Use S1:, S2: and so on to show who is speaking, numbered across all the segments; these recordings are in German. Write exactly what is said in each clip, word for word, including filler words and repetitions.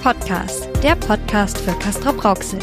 S1: Podcast, der Podcast für Castrop-Rauxel.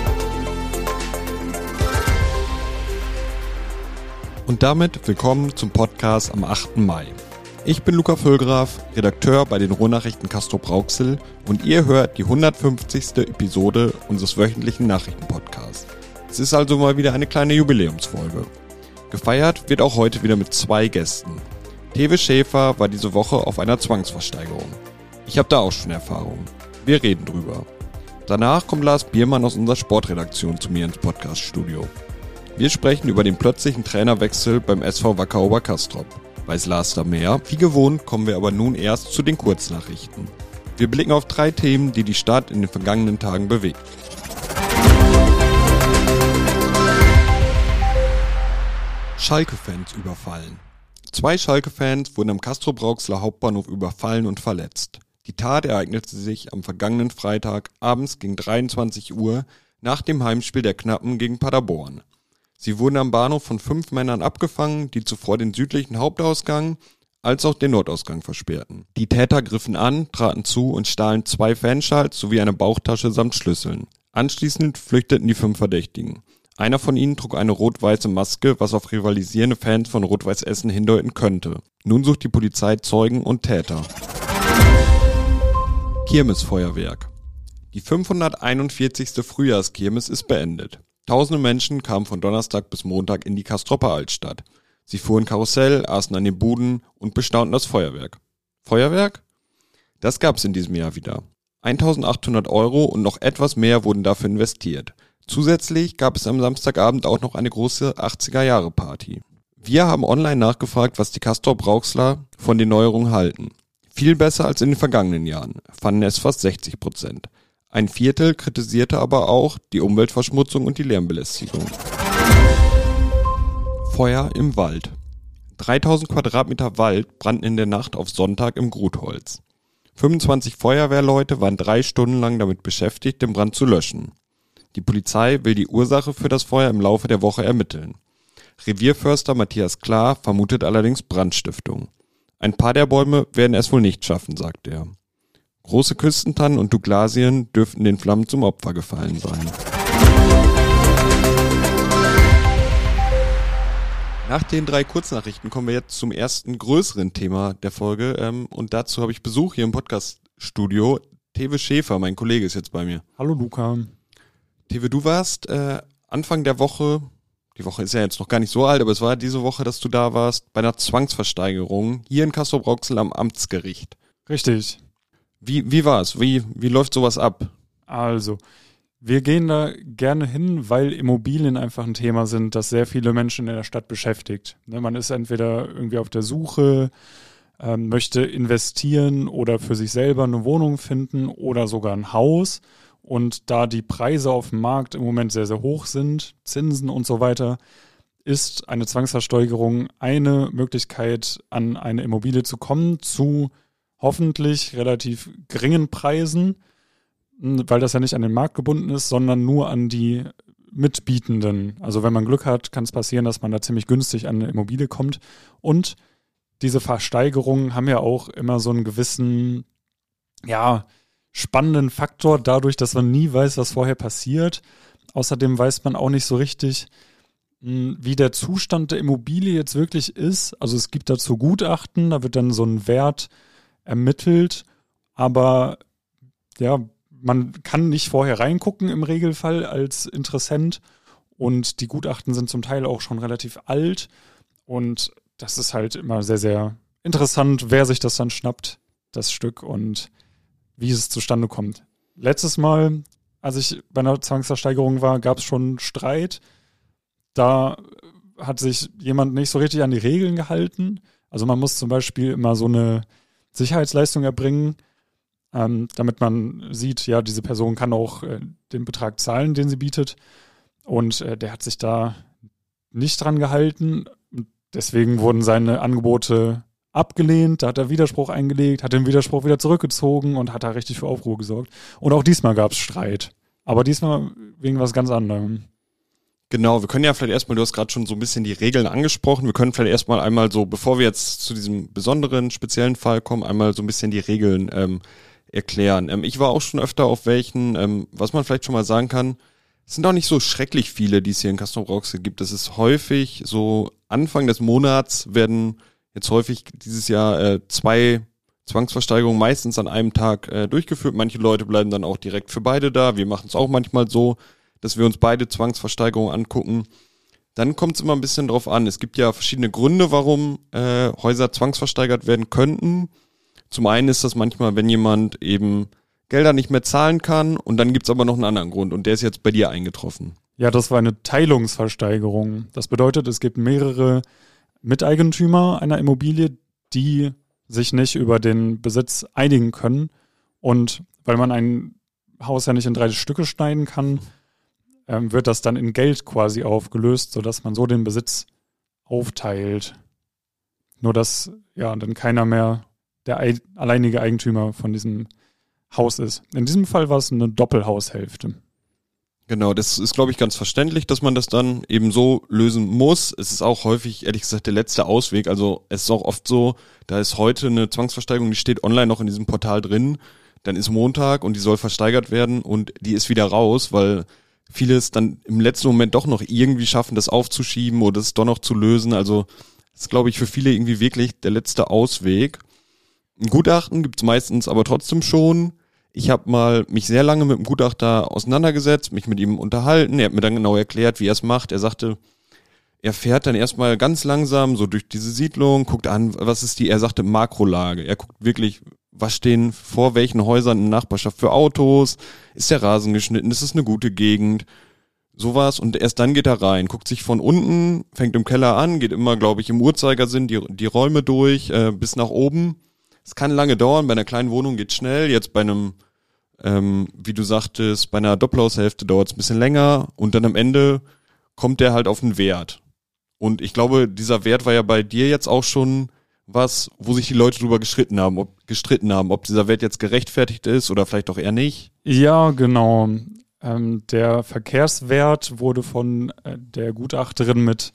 S2: Und damit willkommen zum Podcast am achten Mai. Ich bin Luca Völlgraf, Redakteur bei den Ruhrnachrichten Castrop-Rauxel und ihr hört die hundertfünfzigste Episode unseres wöchentlichen Nachrichtenpodcasts. Es ist also mal wieder eine kleine Jubiläumsfolge. Gefeiert wird auch heute wieder mit zwei Gästen. Tewe Schäfer war diese Woche auf einer Zwangsversteigerung. Ich habe da auch schon Erfahrung. Wir reden drüber. Danach kommt Lars Biermann aus unserer Sportredaktion zu mir ins Podcaststudio. Wir sprechen über den plötzlichen Trainerwechsel beim S V Wacker Obercastrop. Weiß Lars da mehr? Wie gewohnt kommen wir aber nun erst zu den Kurznachrichten. Wir blicken auf drei Themen, die die Stadt in den vergangenen Tagen bewegt. Schalke-Fans überfallen. Zwei Schalke-Fans wurden am Castrop-Rauxeler Hauptbahnhof überfallen und verletzt. Die Tat ereignete sich am vergangenen Freitag abends gegen dreiundzwanzig Uhr nach dem Heimspiel der Knappen gegen Paderborn. Sie wurden am Bahnhof von fünf Männern abgefangen, die zuvor den südlichen Hauptausgang als auch den Nordausgang versperrten. Die Täter griffen an, traten zu und stahlen zwei Fanschals sowie eine Bauchtasche samt Schlüsseln. Anschließend flüchteten die fünf Verdächtigen. Einer von ihnen trug eine rot-weiße Maske, was auf rivalisierende Fans von Rot-Weiß Essen hindeuten könnte. Nun sucht die Polizei Zeugen und Täter. Kirmesfeuerwerk. Die fünfhunderteinundvierzigste Frühjahrskirmes ist beendet. Tausende Menschen kamen von Donnerstag bis Montag in die Castropper Altstadt. Sie fuhren Karussell, aßen an den Buden und bestaunten das Feuerwerk. Feuerwerk? Das gab's in diesem Jahr wieder. eintausendachthundert Euro und noch etwas mehr wurden dafür investiert. Zusätzlich gab es am Samstagabend auch noch eine große achtziger-Jahre-Party. Wir haben online nachgefragt, was die Castrop-Rauxler von den Neuerungen halten. Viel besser als in den vergangenen Jahren, fanden es fast sechzig Prozent. Ein Viertel kritisierte aber auch die Umweltverschmutzung und die Lärmbelästigung. Feuer im Wald. dreitausend Quadratmeter Wald brannten in der Nacht auf Sonntag im Grutholz. fünfundzwanzig Feuerwehrleute waren drei Stunden lang damit beschäftigt, den Brand zu löschen. Die Polizei will die Ursache für das Feuer im Laufe der Woche ermitteln. Revierförster Matthias Klar vermutet allerdings Brandstiftung. Ein paar der Bäume werden es wohl nicht schaffen, sagt er. Große Küstentannen und Douglasien dürften den Flammen zum Opfer gefallen sein. Nach den drei Kurznachrichten kommen wir jetzt zum ersten größeren Thema der Folge. Ähm, und dazu habe ich Besuch hier im Podcaststudio. Tewe Schäfer, mein Kollege, ist jetzt bei mir.
S3: Hallo Luca.
S2: Tewe, du warst äh, Anfang der Woche, die Woche ist ja jetzt noch gar nicht so alt, aber es war diese Woche, dass du da warst, bei einer Zwangsversteigerung hier in Castrop-Rauxel am Amtsgericht.
S3: Richtig.
S2: Wie, wie war's? Wie, wie läuft sowas ab?
S3: Also, wir gehen da gerne hin, weil Immobilien einfach ein Thema sind, das sehr viele Menschen in der Stadt beschäftigt. Ne, man ist entweder irgendwie auf der Suche, ähm, möchte investieren oder für sich selber eine Wohnung finden oder sogar ein Haus. Und da die Preise auf dem Markt im Moment sehr, sehr hoch sind, Zinsen und so weiter, ist eine Zwangsversteigerung eine Möglichkeit, an eine Immobilie zu kommen, zu hoffentlich relativ geringen Preisen, weil das ja nicht an den Markt gebunden ist, sondern nur an die Mitbietenden. Also wenn man Glück hat, kann es passieren, dass man da ziemlich günstig an eine Immobilie kommt. Und diese Versteigerungen haben ja auch immer so einen gewissen, ja, spannenden Faktor, dadurch, dass man nie weiß, was vorher passiert. Außerdem weiß man auch nicht so richtig, wie der Zustand der Immobilie jetzt wirklich ist. Also es gibt dazu Gutachten, da wird dann so ein Wert ermittelt, aber ja, man kann nicht vorher reingucken im Regelfall als Interessent und die Gutachten sind zum Teil auch schon relativ alt und das ist halt immer sehr, sehr interessant, wer sich das dann schnappt, das Stück, und wie es zustande kommt. Letztes Mal, als ich bei einer Zwangsversteigerung war, gab es schon Streit. Da hat sich jemand nicht so richtig an die Regeln gehalten. Also man muss zum Beispiel immer so eine Sicherheitsleistung erbringen, ähm, damit man sieht, ja, diese Person kann auch äh, den Betrag zahlen, den sie bietet. Und äh, der hat sich da nicht dran gehalten. Deswegen wurden seine Angebote abgelehnt, da hat er Widerspruch eingelegt, hat den Widerspruch wieder zurückgezogen und hat da richtig für Aufruhr gesorgt. Und auch diesmal gab es Streit. Aber diesmal wegen was ganz anderem.
S2: Genau, wir können ja vielleicht erstmal, du hast gerade schon so ein bisschen die Regeln angesprochen, wir können vielleicht erstmal einmal so, bevor wir jetzt zu diesem besonderen, speziellen Fall kommen, einmal so ein bisschen die Regeln ähm, erklären. Ähm, ich war auch schon öfter auf welchen, ähm, was man vielleicht schon mal sagen kann, es sind auch nicht so schrecklich viele, die es hier in Castrop-Rauxel gibt. Es ist häufig so, Anfang des Monats werden jetzt häufig dieses Jahr äh, zwei Zwangsversteigerungen meistens an einem Tag äh, durchgeführt. Manche Leute bleiben dann auch direkt für beide da. Wir machen es auch manchmal so, dass wir uns beide Zwangsversteigerungen angucken. Dann kommt es immer ein bisschen drauf an. Es gibt ja verschiedene Gründe, warum äh, Häuser zwangsversteigert werden könnten. Zum einen ist das manchmal, wenn jemand eben Gelder nicht mehr zahlen kann, und dann gibt's aber noch einen anderen Grund, und der ist jetzt bei dir eingetroffen.
S3: Ja, das war eine Teilungsversteigerung. Das bedeutet, es gibt mehrere Miteigentümer einer Immobilie, die sich nicht über den Besitz einigen können, und weil man ein Haus ja nicht in drei Stücke schneiden kann, ähm, wird das dann in Geld quasi aufgelöst, sodass man so den Besitz aufteilt. Nur dass ja dann keiner mehr der ei- alleinige Eigentümer von diesem Haus ist. In diesem Fall war es eine Doppelhaushälfte.
S2: Genau, das ist, glaube ich, ganz verständlich, dass man das dann eben so lösen muss. Es ist auch häufig, ehrlich gesagt, der letzte Ausweg. Also es ist auch oft so, da ist heute eine Zwangsversteigerung, die steht online noch in diesem Portal drin. Dann ist Montag und die soll versteigert werden und die ist wieder raus, weil viele es dann im letzten Moment doch noch irgendwie schaffen, das aufzuschieben oder es doch noch zu lösen. Also das ist, glaube ich, für viele irgendwie wirklich der letzte Ausweg. Ein Gutachten gibt's meistens aber trotzdem schon. Ich habe mal mich sehr lange mit dem Gutachter auseinandergesetzt, mich mit ihm unterhalten. Er hat mir dann genau erklärt, wie er es macht. Er sagte, er fährt dann erstmal ganz langsam so durch diese Siedlung, guckt an, was ist die, er sagte Makrolage. Er guckt wirklich, was stehen vor welchen Häusern in der Nachbarschaft für Autos, ist der Rasen geschnitten, ist es eine gute Gegend, sowas. Und erst dann geht er rein, guckt sich von unten, fängt im Keller an, geht immer, glaube ich, im Uhrzeigersinn die, die Räume durch, äh, bis nach oben. Es kann lange dauern, bei einer kleinen Wohnung geht schnell, jetzt bei einem, ähm, wie du sagtest, bei einer Doppelhaushälfte dauert es ein bisschen länger und dann am Ende kommt der halt auf einen Wert. Und ich glaube, dieser Wert war ja bei dir jetzt auch schon was, wo sich die Leute drüber gestritten haben, ob, gestritten haben, ob dieser Wert jetzt gerechtfertigt ist oder vielleicht auch eher nicht.
S3: Ja, genau. Ähm, der Verkehrswert wurde von äh, der Gutachterin mit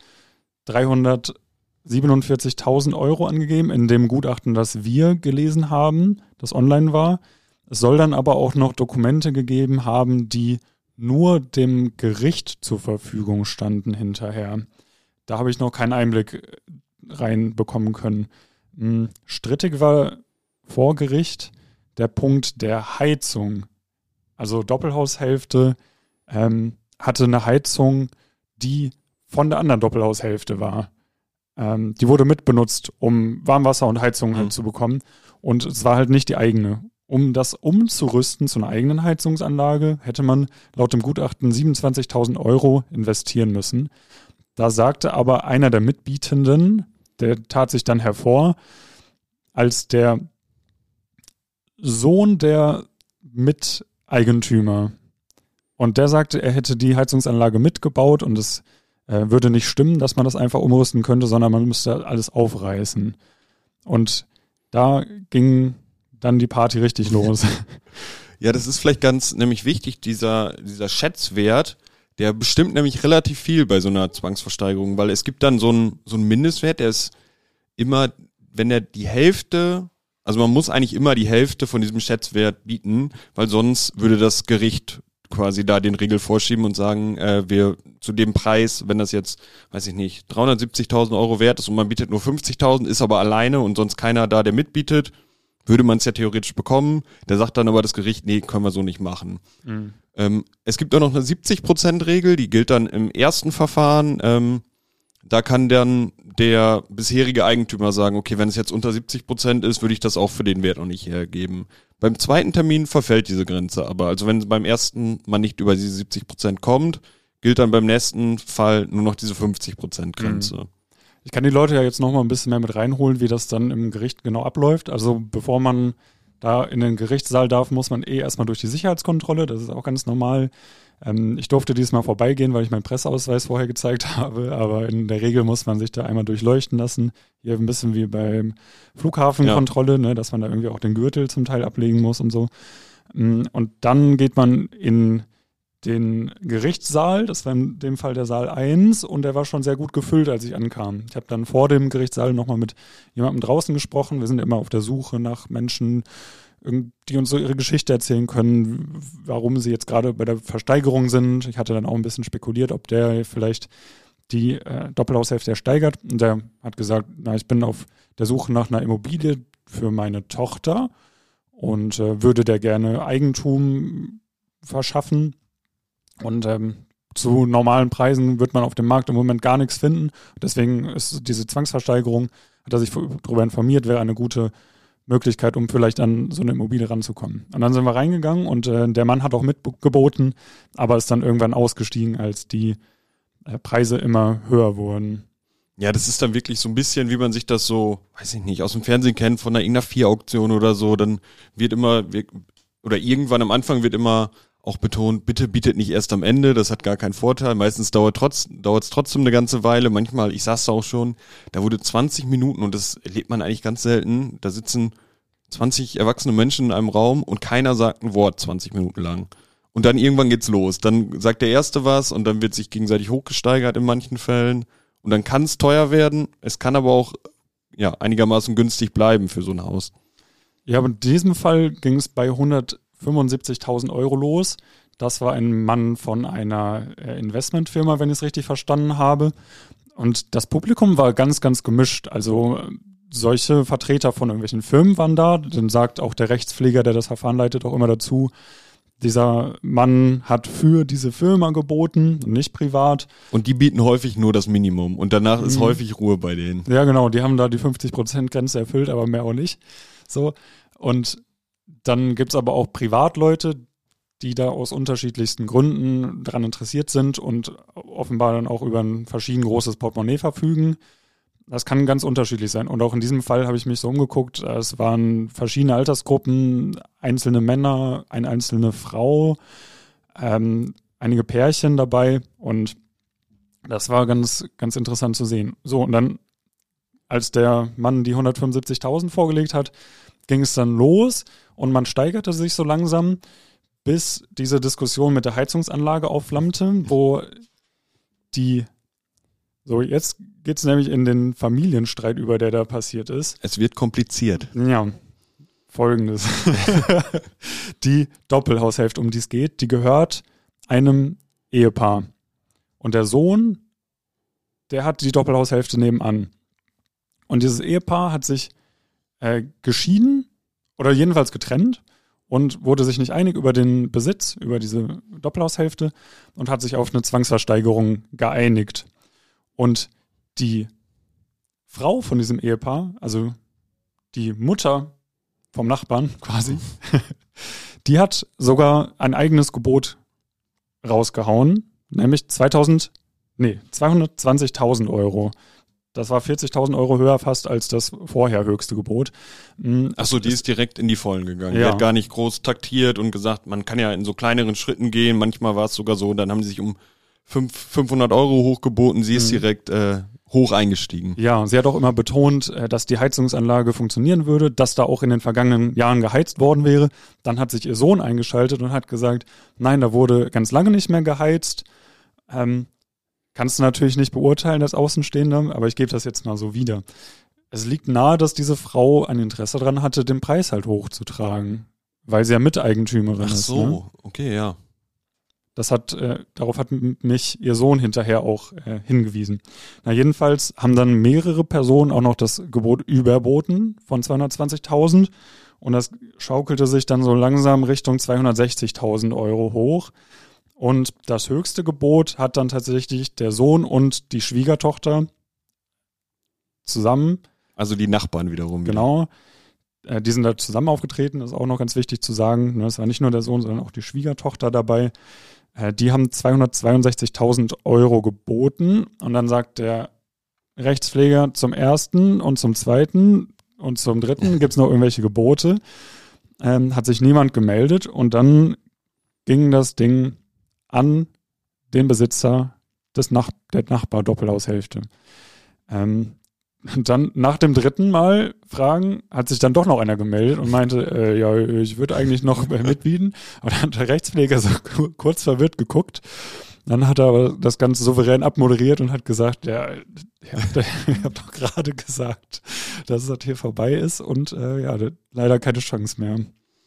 S3: dreihundertsiebenundvierzigtausend Euro angegeben, in dem Gutachten, das wir gelesen haben, das online war. Es soll dann aber auch noch Dokumente gegeben haben, die nur dem Gericht zur Verfügung standen hinterher. Da habe ich noch keinen Einblick reinbekommen können. Strittig war vor Gericht der Punkt der Heizung. Also Doppelhaushälfte ähm, hatte eine Heizung, die von der anderen Doppelhaushälfte war. Ähm, die wurde mitbenutzt, um Warmwasser und Heizung halt
S2: Mhm.
S3: zu bekommen. Und es war halt nicht die eigene. Um das umzurüsten zu einer eigenen Heizungsanlage, hätte man laut dem Gutachten siebenundzwanzigtausend Euro investieren müssen. Da sagte aber einer der Mitbietenden, der tat sich dann hervor, als der Sohn der Miteigentümer. Und der sagte, er hätte die Heizungsanlage mitgebaut und es äh, würde nicht stimmen, dass man das einfach umrüsten könnte, sondern man müsste alles aufreißen. Und da ging dann die Party richtig los.
S2: Ja, das ist vielleicht ganz nämlich wichtig, dieser, dieser Schätzwert, der bestimmt nämlich relativ viel bei so einer Zwangsversteigerung, weil es gibt dann so einen, so einen Mindestwert, der ist immer, wenn er die Hälfte, also man muss eigentlich immer die Hälfte von diesem Schätzwert bieten, weil sonst würde das Gericht quasi da den Riegel vorschieben und sagen, äh, wir zu dem Preis, wenn das jetzt, weiß ich nicht, dreihundertsiebzigtausend Euro wert ist und man bietet nur fünfzigtausend, ist aber alleine und sonst keiner da, der mitbietet, würde man es ja theoretisch bekommen. Da sagt dann aber das Gericht, nee, können wir so nicht machen.
S3: Mhm.
S2: Ähm, es gibt auch noch eine siebzig Prozent Regel, die gilt dann im ersten Verfahren. Ähm, da kann dann der bisherige Eigentümer sagen, okay, wenn es jetzt unter siebzig Prozent ist, würde ich das auch für den Wert noch nicht hergeben. Beim zweiten Termin verfällt diese Grenze aber. Also wenn beim ersten man nicht über diese siebzig Prozent kommt, gilt dann beim nächsten Fall nur noch diese fünfzig Prozent Grenze.
S3: Mhm. Ich kann die Leute ja jetzt noch mal ein bisschen mehr mit reinholen, wie das dann im Gericht genau abläuft. Also bevor man da in den Gerichtssaal darf, muss man eh erstmal durch die Sicherheitskontrolle. Das ist auch ganz normal. Ähm, ich durfte diesmal vorbeigehen, weil ich meinen Presseausweis vorher gezeigt habe. Aber in der Regel muss man sich da einmal durchleuchten lassen. Hier ein bisschen wie beim Flughafenkontrolle, ja. ne, dass man da irgendwie auch den Gürtel zum Teil ablegen muss und so. Und dann geht man in den Gerichtssaal, das war in dem Fall der Saal eins und der war schon sehr gut gefüllt, als ich ankam. Ich habe dann vor dem Gerichtssaal nochmal mit jemandem draußen gesprochen. Wir sind immer auf der Suche nach Menschen, die uns so ihre Geschichte erzählen können, warum sie jetzt gerade bei der Versteigerung sind. Ich hatte dann auch ein bisschen spekuliert, ob der vielleicht die äh, Doppelhaushälfte ersteigert. Und der hat gesagt, na, ich bin auf der Suche nach einer Immobilie für meine Tochter und äh, würde der gerne Eigentum verschaffen. Und ähm, zu normalen Preisen wird man auf dem Markt im Moment gar nichts finden. Deswegen ist diese Zwangsversteigerung, hat er sich darüber informiert, wäre eine gute Möglichkeit, um vielleicht an so eine Immobilie ranzukommen. Und dann sind wir reingegangen und äh, der Mann hat auch mitgeboten, aber ist dann irgendwann ausgestiegen, als die äh, Preise immer höher wurden.
S2: Ja, das ist dann wirklich so ein bisschen, wie man sich das so, weiß ich nicht, aus dem Fernsehen kennt, von einer irgendeiner Vier-Auktion oder so. Dann wird immer, oder irgendwann am Anfang wird immer auch betont, bitte bietet nicht erst am Ende, das hat gar keinen Vorteil. Meistens dauert trotz, dauert es trotzdem eine ganze Weile. Manchmal, ich saß da auch schon, da wurde zwanzig Minuten und das erlebt man eigentlich ganz selten. Da sitzen zwanzig erwachsene Menschen in einem Raum und keiner sagt ein Wort zwanzig Minuten lang. Und dann irgendwann geht's los. Dann sagt der Erste was und dann wird sich gegenseitig hochgesteigert in manchen Fällen. Und dann kann es teuer werden. Es kann aber auch ja einigermaßen günstig bleiben für so ein Haus.
S3: Ja, aber in diesem Fall ging es bei hundertfünfundsiebzigtausend Euro los. Das war ein Mann von einer Investmentfirma, wenn ich es richtig verstanden habe. Und das Publikum war ganz, ganz gemischt. Also solche Vertreter von irgendwelchen Firmen waren da. Dann sagt auch der Rechtspfleger, der das Verfahren leitet, auch immer dazu, dieser Mann hat für diese Firma geboten, nicht privat.
S2: Und die bieten häufig nur das Minimum und danach ist mhm. häufig Ruhe bei denen.
S3: Ja, genau, die haben da die fünfzig Prozent Grenze erfüllt, aber mehr auch nicht. So. Und dann gibt's aber auch Privatleute, die da aus unterschiedlichsten Gründen daran interessiert sind und offenbar dann auch über ein verschieden großes Portemonnaie verfügen. Das kann ganz unterschiedlich sein. Und auch in diesem Fall habe ich mich so umgeguckt. Es waren verschiedene Altersgruppen, einzelne Männer, eine einzelne Frau, ähm, einige Pärchen dabei. Und das war ganz, ganz interessant zu sehen. So, und dann, als der Mann die hundertfünfundsiebzigtausend vorgelegt hat, ging es dann los und man steigerte sich so langsam, bis diese Diskussion mit der Heizungsanlage aufflammte, wo die So, jetzt geht's nämlich in den Familienstreit über, der da passiert ist.
S2: Es wird kompliziert.
S3: Ja, folgendes. Die Doppelhaushälfte, um die es geht, die gehört einem Ehepaar. Und der Sohn, der hat die Doppelhaushälfte nebenan. Und dieses Ehepaar hat sich äh, geschieden oder jedenfalls getrennt und wurde sich nicht einig über den Besitz, über diese Doppelhaushälfte und hat sich auf eine Zwangsversteigerung geeinigt. Und die Frau von diesem Ehepaar, also die Mutter vom Nachbarn quasi, die hat sogar ein eigenes Gebot rausgehauen, nämlich zweitausend, nee, zweihundertzwanzigtausend Euro. Das war vierzigtausend Euro höher fast als das vorher höchste Gebot.
S2: Achso, die ist direkt in die Vollen gegangen.
S3: Ja.
S2: Die hat gar nicht groß taktiert und gesagt, man kann ja in so kleineren Schritten gehen. Manchmal war es sogar so, dann haben sie sich um fünfhundert Euro hochgeboten. Sie ist mhm. direkt äh, hoch eingestiegen.
S3: Ja, sie hat auch immer betont, dass die Heizungsanlage funktionieren würde, dass da auch in den vergangenen Jahren geheizt worden wäre. Dann hat sich ihr Sohn eingeschaltet und hat gesagt, nein, da wurde ganz lange nicht mehr geheizt. Ähm, kannst du natürlich nicht beurteilen als Außenstehender, aber ich gebe das jetzt mal so wieder. Es liegt nahe, dass diese Frau ein Interesse daran hatte, den Preis halt hochzutragen, weil sie ja Miteigentümerin ist.
S2: Ach so,
S3: ne?
S2: Okay, ja.
S3: Das hat, äh, darauf hat mich ihr Sohn hinterher auch äh, hingewiesen. Na, jedenfalls haben dann mehrere Personen auch noch das Gebot überboten von zweihundertzwanzigtausend und das schaukelte sich dann so langsam Richtung zweihundertsechzigtausend Euro hoch. Und das höchste Gebot hat dann tatsächlich der Sohn und die Schwiegertochter zusammen.
S2: Also die Nachbarn wiederum.
S3: Genau. Äh, die sind da zusammen aufgetreten, das ist auch noch ganz wichtig zu sagen. Ne, es war nicht nur der Sohn, sondern auch die Schwiegertochter dabei. Die haben zweihundertzweiundsechzigtausend Euro geboten und dann sagt der Rechtspfleger zum ersten und zum zweiten und zum dritten gibt es noch irgendwelche Gebote. Ähm, hat sich niemand gemeldet und dann ging das Ding an den Besitzer des Nach- der Nachbar-Doppelhaushälfte. Ähm, Und dann nach dem dritten Mal fragen, hat sich dann doch noch einer gemeldet und meinte, äh, ja, ich würde eigentlich noch mitbieten. Aber dann hat der Rechtspfleger so kurz verwirrt geguckt. Dann hat er aber das Ganze souverän abmoderiert und hat gesagt, ja, ich habe hab doch gerade gesagt, dass es das hier vorbei ist und äh, ja, leider keine Chance mehr.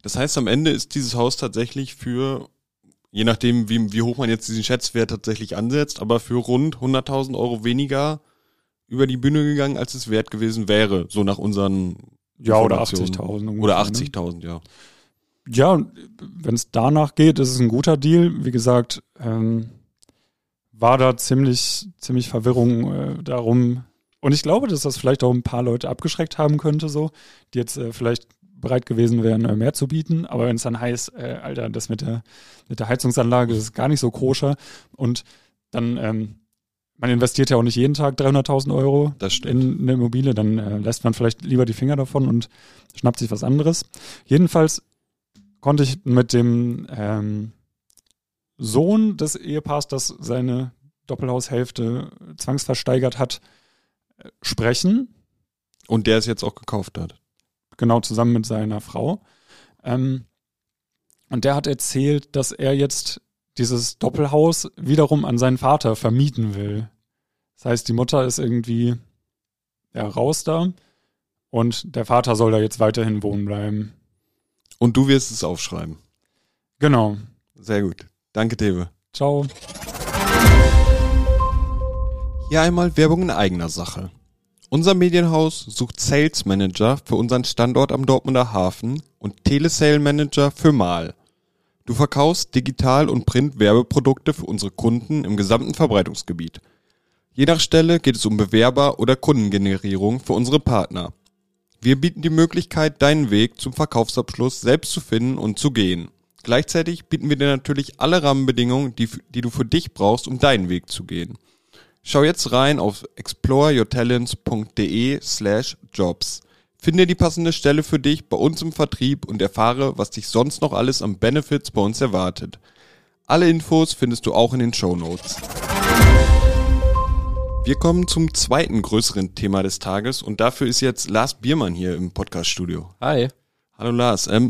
S2: Das heißt, am Ende ist dieses Haus tatsächlich für, je nachdem wie, wie hoch man jetzt diesen Schätzwert tatsächlich ansetzt, aber für rund hunderttausend Euro weniger über die Bühne gegangen, als es wert gewesen wäre, so nach unseren
S3: Ja, oder
S2: Informationen.
S3: achtzigtausend.
S2: Oder achtzigtausend, ja.
S3: Ja, wenn es danach geht, ist es ein guter Deal. Wie gesagt, ähm, war da ziemlich, ziemlich Verwirrung äh, darum. Und ich glaube, dass das vielleicht auch ein paar Leute abgeschreckt haben könnte, so, die jetzt äh, vielleicht bereit gewesen wären, äh, mehr zu bieten. Aber wenn es dann heißt, äh, Alter, das mit der, mit der Heizungsanlage ist gar nicht so koscher. Und dann, ähm, man investiert ja auch nicht jeden Tag dreihunderttausend Euro
S2: Das stimmt.
S3: in eine Immobilie, dann äh, lässt man vielleicht lieber die Finger davon und schnappt sich was anderes. Jedenfalls konnte ich mit dem ähm, Sohn des Ehepaars, das seine Doppelhaushälfte zwangsversteigert hat, äh, sprechen.
S2: Und der es jetzt auch gekauft hat.
S3: Genau, zusammen mit seiner Frau. Ähm, und der hat erzählt, dass er jetzt dieses Doppelhaus wiederum an seinen Vater vermieten will. Das heißt, die Mutter ist irgendwie ja, raus da und der Vater soll da jetzt weiterhin wohnen bleiben.
S2: Und du wirst es aufschreiben.
S3: Genau.
S2: Sehr gut. Danke, Tewe.
S3: Ciao.
S2: Hier einmal Werbung in eigener Sache. Unser Medienhaus sucht Sales Manager für unseren Standort am Dortmunder Hafen und Telesale Manager für Mahl. Du verkaufst Digital- und Print-Werbeprodukte für unsere Kunden im gesamten Verbreitungsgebiet. Je nach Stelle geht es um Bewerber- oder Kundengenerierung für unsere Partner. Wir bieten die Möglichkeit, deinen Weg zum Verkaufsabschluss selbst zu finden und zu gehen. Gleichzeitig bieten wir dir natürlich alle Rahmenbedingungen, die, die du für dich brauchst, um deinen Weg zu gehen. Schau jetzt rein auf exploreyourtalents.de slash jobs. Finde die passende Stelle für dich bei uns im Vertrieb und erfahre, was dich sonst noch alles an Benefits bei uns erwartet. Alle Infos findest du auch in den Shownotes. Wir kommen zum zweiten größeren Thema des Tages und dafür ist jetzt Lars Biermann hier im Podcast-Studio.
S4: Hi.
S2: Hallo Lars, ähm,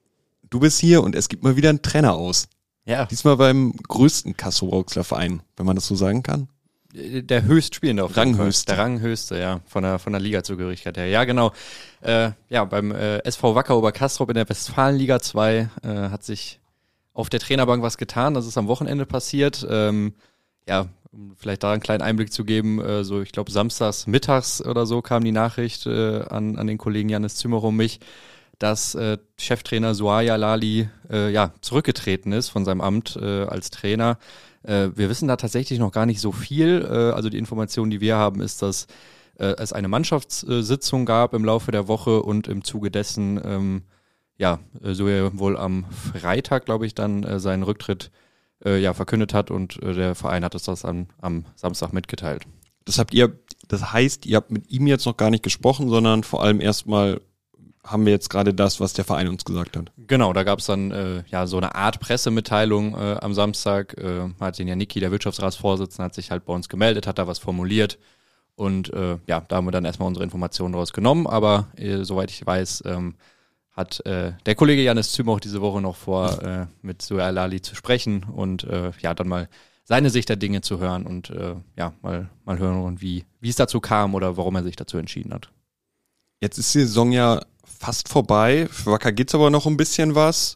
S2: du bist hier und es gibt mal wieder einen Trainer aus.
S4: Ja.
S2: Diesmal beim größten Castrop-Rauxel Verein, wenn man das so sagen kann.
S4: Der höchstspielende auf jeden Fall.
S2: Ranghöchste.
S4: Der Ranghöchste, ja, von der von der Ligazugehörigkeit her. Ja, genau. Äh, ja, beim äh, S V Wacker Obercastrop in der Westfalenliga zwei äh, hat sich auf der Trainerbank was getan. Das ist am Wochenende passiert. Ähm, ja, um vielleicht da einen kleinen Einblick zu geben, äh, so ich glaube samstags mittags oder so kam die Nachricht äh, an an den Kollegen Janis Zimmer um mich, dass äh, Cheftrainer Suaya Lali äh, ja zurückgetreten ist von seinem Amt äh, als Trainer. Äh, wir wissen da tatsächlich noch gar nicht so viel. Äh, also die Information, die wir haben, ist, dass äh, es eine Mannschaftssitzung gab im Laufe der Woche und im Zuge dessen ähm, ja so er wohl am Freitag, glaube ich, dann äh, seinen Rücktritt äh, ja verkündet hat und äh, der Verein hat es das am, am Samstag mitgeteilt.
S2: Das habt ihr, das heißt, ihr habt mit ihm jetzt noch gar nicht gesprochen, sondern vor allem erstmal haben wir jetzt gerade das, was der Verein uns gesagt hat.
S4: Genau, da gab es dann äh, ja so eine Art Pressemitteilung äh, am Samstag. Äh, Martin Janicki, der Wirtschaftsratsvorsitzende, hat sich halt bei uns gemeldet, hat da was formuliert und äh, ja, da haben wir dann erstmal unsere Informationen daraus genommen, aber äh, soweit ich weiß, ähm, hat äh, der Kollege Janis Zümer auch diese Woche noch vor, äh, mit Suaya Lali zu sprechen und äh, ja, dann mal seine Sicht der Dinge zu hören und äh, ja, mal, mal hören, wie, wie es dazu kam oder warum er sich dazu entschieden hat.
S2: Jetzt ist die Saison ja fast vorbei. Für Wacker geht's aber noch ein bisschen was.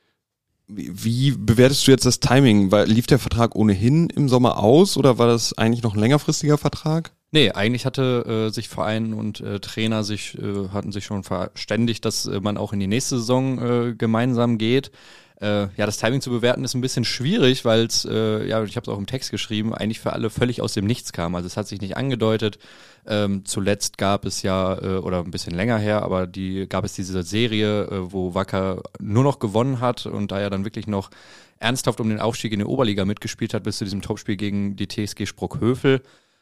S2: Wie, wie bewertest du jetzt das Timing? Weil, lief der Vertrag ohnehin im Sommer aus oder war das eigentlich noch ein längerfristiger Vertrag?
S4: Nee, eigentlich hatte äh, sich Verein und äh, Trainer sich äh, hatten sich schon verständigt, dass äh, man auch in die nächste Saison äh, gemeinsam geht. Äh, ja, das Timing zu bewerten ist ein bisschen schwierig, weil es, äh, ja, ich habe es auch im Text geschrieben, eigentlich für alle völlig aus dem Nichts kam. Also es hat sich nicht angedeutet. Ähm, zuletzt gab es ja, äh, oder ein bisschen länger her, aber die gab es diese Serie, äh, wo Wacker nur noch gewonnen hat und da ja dann wirklich noch ernsthaft um den Aufstieg in die Oberliga mitgespielt hat, bis zu diesem Topspiel gegen die T S G Sprockhövel.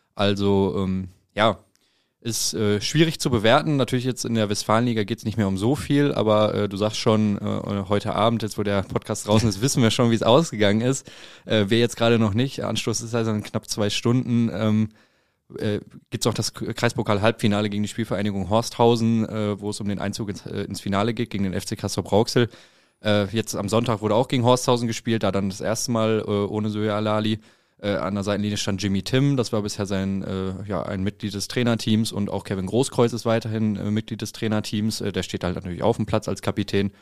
S4: Also, ähm, ja, ist äh, schwierig zu bewerten. Natürlich jetzt in der Westfalenliga geht es nicht mehr um so viel, aber äh, du sagst schon, äh, heute Abend, jetzt wo der Podcast draußen ist, wissen wir schon, wie es ausgegangen ist. Äh, wer jetzt gerade noch nicht, Anstoß ist also in knapp zwei Stunden, ähm, äh, gibt es auch das Kreispokal-Halbfinale gegen die Spielvereinigung Horsthausen, äh, wo es um den Einzug ins, äh, ins Finale geht, gegen den F C Castrop-Rauxel. Äh, jetzt am Sonntag wurde auch gegen Horsthausen gespielt, da dann das erste Mal äh, ohne Suaya Lali. Äh, an der Seitenlinie stand Jimmy Timm, das war bisher sein äh, ja ein Mitglied des Trainerteams und auch Kevin Großkreuz ist weiterhin äh, Mitglied des Trainerteams, äh, der steht halt natürlich auf dem Platz als Kapitän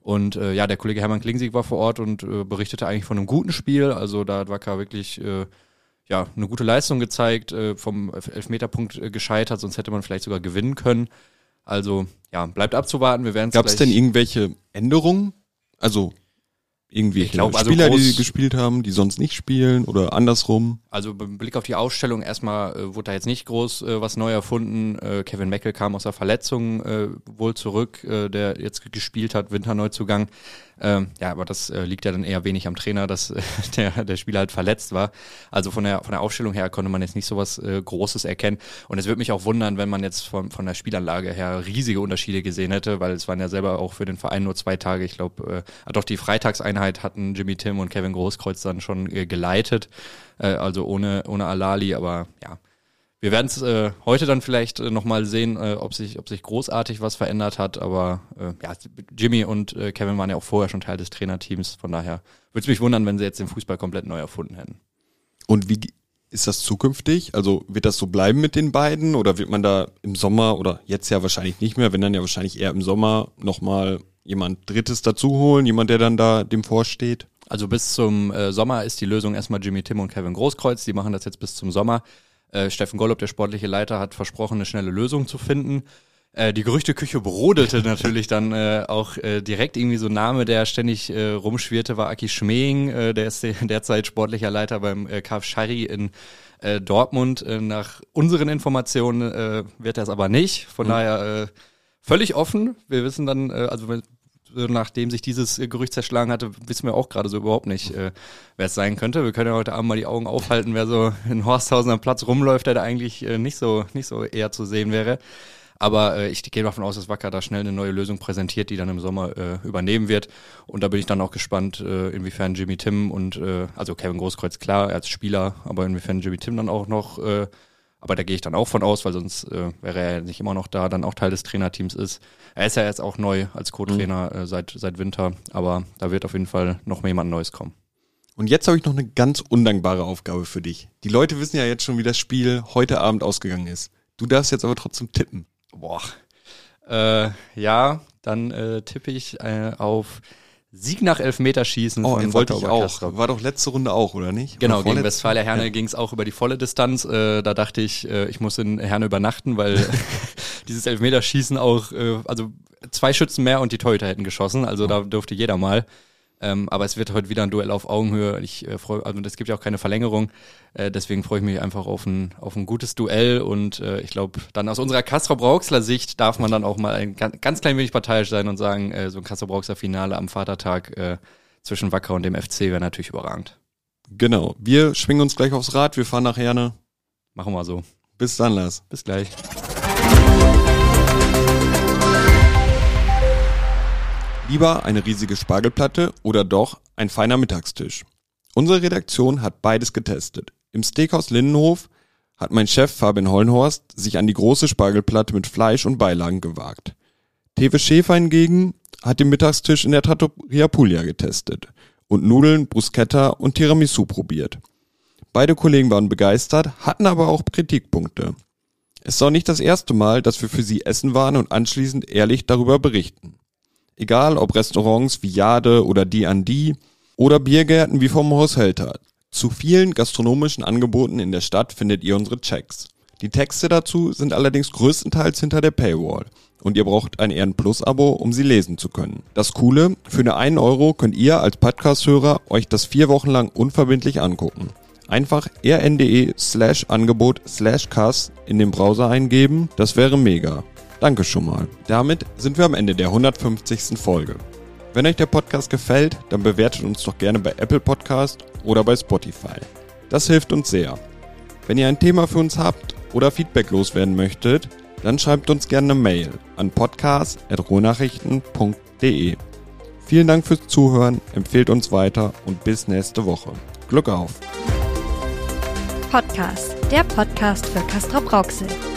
S4: Und äh, ja, der Kollege Hermann Klingsieg war vor Ort und äh, berichtete eigentlich von einem guten Spiel. Also da hat Wacker wirklich äh, ja eine gute Leistung gezeigt, äh, vom Elfmeterpunkt äh, gescheitert, sonst hätte man vielleicht sogar gewinnen können. Also ja, bleibt abzuwarten. Wir werden.
S2: Gab es denn irgendwelche Änderungen? Also irgendwelche glaub, also Spieler, die gespielt haben, die sonst nicht spielen oder andersrum?
S4: Also mit Blick auf die Ausstellung erstmal äh, wurde da jetzt nicht groß äh, was neu erfunden. Äh, Kevin Meckel kam aus der Verletzung äh, wohl zurück, äh, der jetzt gespielt hat, Winterneuzugang. Ähm, ja, aber das äh, liegt ja dann eher wenig am Trainer, dass äh, der der Spieler halt verletzt war. Also von der von der Aufstellung her konnte man jetzt nicht so was äh, Großes erkennen. Und es würde mich auch wundern, wenn man jetzt von von der Spielanlage her riesige Unterschiede gesehen hätte, weil es waren ja selber auch für den Verein nur zwei Tage. Ich glaube, äh, doch die Freitagseinheit hatten Jimmy Timm und Kevin Großkreuz dann schon äh, geleitet. Äh, also ohne ohne Alali, aber ja. Wir werden es äh, heute dann vielleicht äh, nochmal sehen, äh, ob sich ob sich großartig was verändert hat, aber äh, ja, Jimmy und äh, Kevin waren ja auch vorher schon Teil des Trainerteams, von daher würde es mich wundern, wenn sie jetzt den Fußball komplett neu erfunden hätten.
S2: Und wie ist das zukünftig? Also wird das so bleiben mit den beiden oder wird man da im Sommer oder jetzt ja wahrscheinlich nicht mehr, wenn dann ja wahrscheinlich eher im Sommer nochmal jemand Drittes dazu holen, jemand, der dann da dem vorsteht?
S4: Also bis zum äh, Sommer ist die Lösung erstmal Jimmy Timm und Kevin Großkreuz, die machen das jetzt bis zum Sommer. Äh, Steffen Gollob, der sportliche Leiter, hat versprochen, eine schnelle Lösung zu finden. Äh, die Gerüchteküche brodelte natürlich dann äh, auch äh, direkt irgendwie so ein Name, der ständig äh, rumschwirrte, war Aki Schmeing, äh, der ist derzeit sportlicher Leiter beim äh, K F Schari in äh, Dortmund. Äh, nach unseren Informationen äh, wird er es aber nicht, von mhm. daher äh, völlig offen. Wir wissen dann, äh, also nachdem sich dieses Gerücht zerschlagen hatte, wissen wir auch gerade so überhaupt nicht, äh, wer es sein könnte. Wir können ja heute Abend mal die Augen aufhalten, wer so in Horsthausen am Platz rumläuft, der da eigentlich äh, nicht so nicht so eher zu sehen wäre. Aber äh, ich gehe davon aus, dass Wacker da schnell eine neue Lösung präsentiert, die dann im Sommer äh, übernehmen wird. Und da bin ich dann auch gespannt, äh, inwiefern Jimmy Timm und, äh, also Kevin Großkreuz, klar, als Spieler, aber inwiefern Jimmy Timm dann auch noch, äh, aber da gehe ich dann auch von aus, weil sonst äh, wäre er ja nicht immer noch da, dann auch Teil des Trainerteams ist. Er ist ja jetzt auch neu als Co-Trainer mhm. äh, seit seit Winter, aber da wird auf jeden Fall noch mal jemand Neues kommen.
S2: Und jetzt habe ich noch eine ganz undankbare Aufgabe für dich. Die Leute wissen ja jetzt schon, wie das Spiel heute Abend ausgegangen ist. Du darfst jetzt aber trotzdem tippen.
S4: Boah. Äh, ja, dann äh, tippe ich äh, auf Sieg nach Elfmeterschießen.
S2: Oh,
S4: von
S2: wollte ich auch. Kastrop. War doch letzte Runde auch, oder nicht?
S4: Genau, gegen Westfalia Herne ja. ging es auch über die volle Distanz. Äh, da dachte ich, äh, ich muss in Herne übernachten, weil dieses Elfmeterschießen auch, äh, also zwei Schützen mehr und die Torhüter hätten geschossen. Also oh. da durfte jeder mal. Ähm, aber es wird heute wieder ein Duell auf Augenhöhe. Ich äh, freue, also es gibt ja auch keine Verlängerung. Äh, deswegen freue ich mich einfach auf ein auf ein gutes Duell und äh, ich glaube, dann aus unserer Castrop-Rauxler Sicht darf man dann auch mal ein ganz, ganz klein wenig parteiisch sein und sagen, äh, so ein Castrop-Rauxler Finale am Vatertag äh, zwischen Wacker und dem F C wäre natürlich überragend.
S2: Genau. Wir schwingen uns gleich aufs Rad. Wir fahren nach Herne.
S4: Machen wir so.
S2: Bis dann, Lars.
S4: Bis gleich.
S2: Lieber eine riesige Spargelplatte oder doch ein feiner Mittagstisch? Unsere Redaktion hat beides getestet. Im Steakhouse Lindenhof hat mein Chef Fabian Hollenhorst sich an die große Spargelplatte mit Fleisch und Beilagen gewagt. Tewe Schäfer hingegen hat den Mittagstisch in der Trattoria Puglia getestet und Nudeln, Bruschetta und Tiramisu probiert. Beide Kollegen waren begeistert, hatten aber auch Kritikpunkte. Es war nicht das erste Mal, dass wir für sie essen waren und anschließend ehrlich darüber berichten. Egal ob Restaurants wie Jade oder Die an Die oder Biergärten wie vom Haus Helter. Zu vielen gastronomischen Angeboten in der Stadt findet ihr unsere Checks. Die Texte dazu sind allerdings größtenteils hinter der Paywall und ihr braucht ein Ehren Plus Abo, um sie lesen zu können. Das Coole, für nur einen Euro könnt ihr als Podcast-Hörer euch das vier Wochen lang unverbindlich angucken. Einfach rn.de slash Angebot slash Kass in den Browser eingeben, das wäre mega. Danke schon mal. Damit sind wir am Ende der hundertfünfzigsten Folge. Wenn euch der Podcast gefällt, dann bewertet uns doch gerne bei Apple Podcast oder bei Spotify. Das hilft uns sehr. Wenn ihr ein Thema für uns habt oder Feedback loswerden möchtet, dann schreibt uns gerne eine Mail an podcast at ruhrnachrichten punkt de. Vielen Dank fürs Zuhören, empfehlt uns weiter und bis nächste Woche. Glück auf!
S1: Podcast, der Podcast für Castrop Rauxel.